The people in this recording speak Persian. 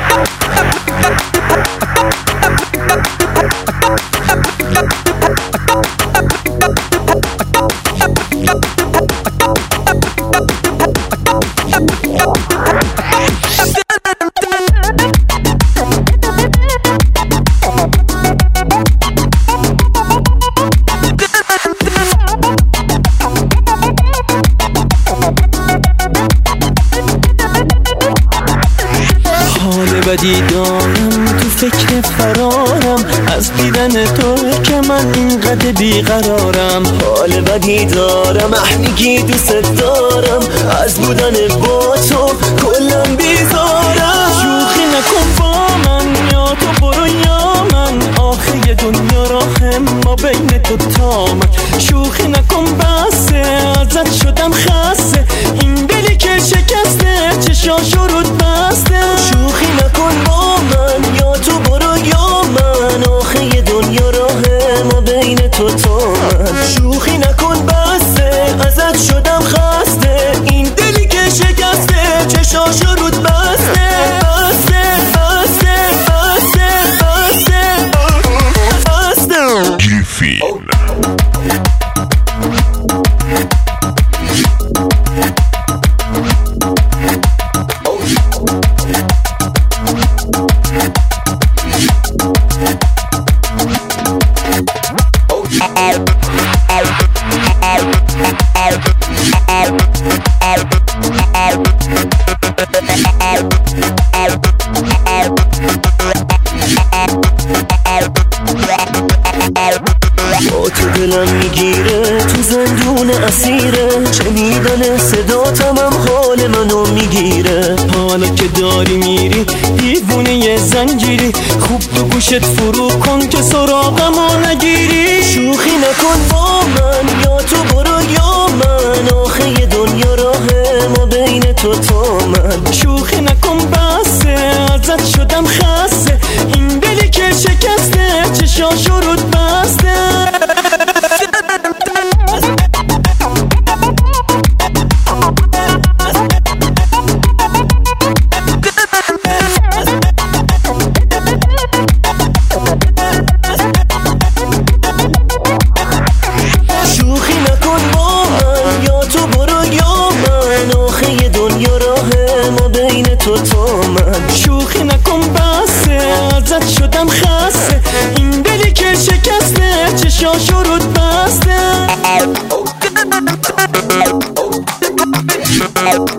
بدی دارم تو فکر فرارم از دیدن تو که من اینقدر بیقرارم. حال بدی دارم میگی دوست دارم از بودن با تو کلم بیزارم. شوخی نکن با من یا تو برو یا من آخه دنیا راه ما بین تو تا من. شوخی نکن بسه ازت شدم خسته این دلی که شکسته چشاشو رود بسته. شوخی نکن با من یا تو برو یا من آخه دنیا راه ما بین تو تا من. شوخی نکن بسه ازت شدم خسته این دلی که شکسته چشاشو رود بسته. بسته بسته بسته بسته بسته گریفین. با تو دلم میگیره تو زندون اسیره شنیدن صداتم هم حال منو میگیره. حالا که داری میری دیوونه زنجیری خوب تو گوشت فرو کن که سراغمو نگیری. شوخی نکن با من یا تو برو یا من آخه دنیا راه ما بین تو تا من. شوخی نکن بسه ازت شدم خسته این دلی که شکسته چشاشو رود بسته. شوخی نکن با من یا تو برو یا من آخه دنیا راه ما بین تو تا من. شوخی نکن بسه ازت شدم خسته این دلی که شکسته چشاشو رود بسته.